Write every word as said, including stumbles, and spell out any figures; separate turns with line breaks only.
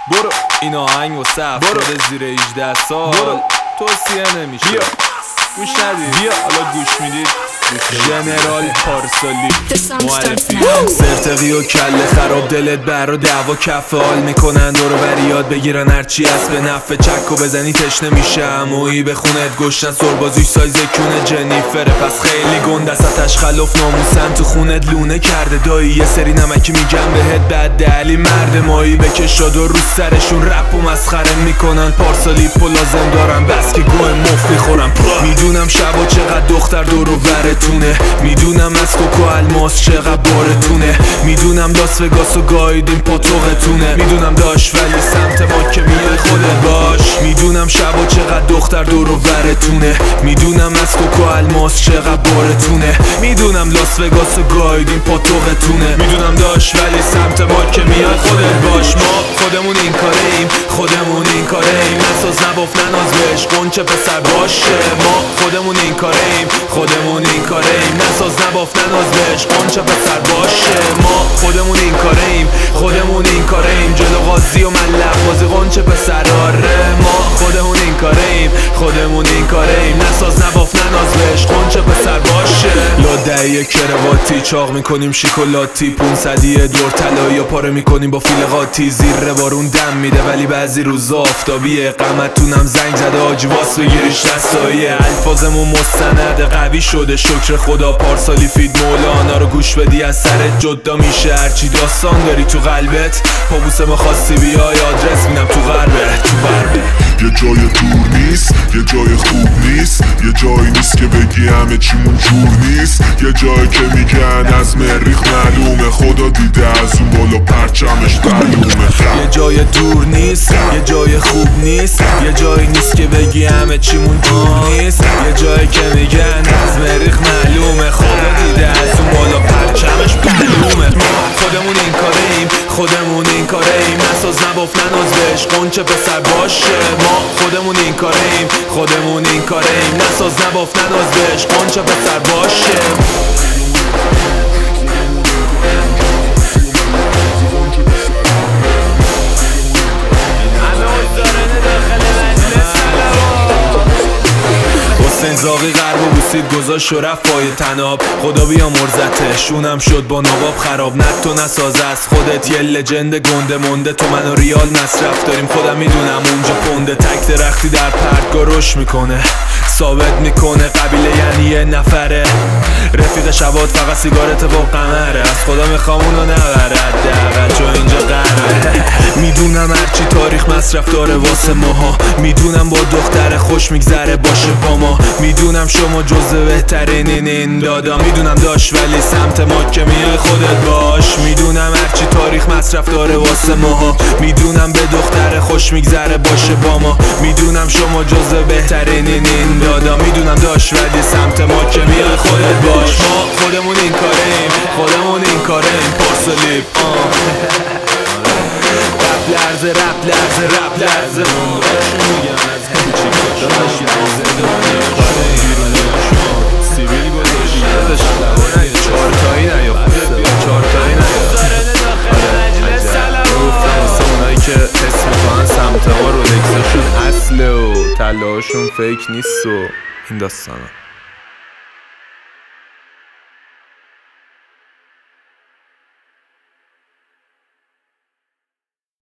برو این آهنگ و افراد زیر هجده سال برو. توصیه نمیشه بیا. گوش ندید بیا. حالا گوش میدید ژنرال پارسالی معرفی سرتقی و کله خراب دلت بر و دعوا کف حال میکنن دور بر یاد بگیرن هرچی هست به نفع چک و بزنی تشنه میشه عمویی به خونت گشتن سربازوش سایز کونه جنیفره پس خیلی گنده ازش خلاف ناموسن تو خونت لونه کرده دایی یه سری نمکی میگم بهت بد دلی مرد مایی بکشاد و رو سرشون رپ و مسخره میکنن پارسالی پو لازم دارم بس که گوه مفت میخورم میدونم شبا چقدر دختر دور و برتونه میدونم از کوکو الماس چقدر بارتونه میدونم لاس وگاس و گایدین پاتوقتونه میدونم داش ولی سمت ما که میای خودت باش میدونم شبا چقدر دختر دور و برتونه میدونم از کوکو الماس چقدر بارتونه میدونم لاس وگاس و گایدین پاتوقتونه میدونم داش ولی سمت ما که میای خودت باش ما خودمون این کاره ایم خودمون این کاره ایم نساز نباف نناز بهش قنچه پسر باشه ما خودمون این کاره ایم خودمون این کاره ایم نساز نباف نناز بهش قنچه پسر باشه ما خودمون این کاره ایم خودمون این کاره ایم جلو قاضی و ملق بازی قنچه پسر آره ما خودمون این کاره ایم خودمون این کاره ایم نساز نباف نناز بهش قنچه پسر باشه لادهی کرواتی چاق میکنیم شیکولاتی پونصدی دور طلایی و پاره میکنیم با فیل قاطی زیر بارون دم میده ولی بعضی روزا آفتابیه قمتونم زنگ زده آجی واس بگیریش دستاییه الفاظمون مستند قوی شده شکر خدا پارسالی فید مولانا رو گوش بدی از سرت جدا میشه هرچی داستان داری تو قلبت پابوس ما خواستی بیای آدرس میدم تو غربه تو غربه
یه جای دور نیست یه جای خوب نیست یه جایی نیست که بگی همه چیمون جور نیست یه جایی که میگن از مریخ معلومه خدا دیده از اون بالا پرچمش معلومه
یه جای دور نیست یه جای خوب نیست یه جایی نیست که بگی همه چیمون جور نیست یه جایی که میگن از مریخ معلومه خدا دیده از اون بالا پرچمش معلومه خودمون این کاره ایم خودمون این کاره ایم نساز نباف نناز بهش قنچه پسر باشه ما خودمون این کاره ایم خودمون این کاره ایم نساز نباف نناز بهش قنچه پسر باشه زاغی غرب و بوسید گذاشت و رفت پای تناب خدا بیا مرزته شونم شد با نواب خراب نت تو نساز از خودت یه لجند گنده مونده تو من و ریال مصرف داریم خودم میدونم اونجا پونده تک درختی در پرتگاه رشد میکنه ثابت میکنه قبیله یعنی یه نفره رفیق شبات فقط سیگارت با قمره از خدا میخوام اونو نبره حداقل چون اینجا قراره میدونم هرچی تاریخ مصرف داره واسه ماها میدونم با دختر خوش میگذره باشه با ما میدونم شما جزو بهترینین این دادا میدونم داش ولی سمت ما که میای خودت باش میدونم هرچی تاریخ مصرف داره واسه ماها میدونم به دختر خوش میگذره باشه با ما میدونم شما جزو بهترینین این دادا میدونم داش ولی سمت ما که میای خودت باش ما خودمون این کاره ایم خودمون این کاره ایم پارسالی رپ لرزه رپ لرزه رپ لرزه میگن از همچی داشت سیبیلی گذاشت چهارتایی نیافته چهارتایی نیافته گفتم واسه اونایی که حس میکنن سمت ما رولکسشون اصله و طلاهاشون فیک نیست و این داستانا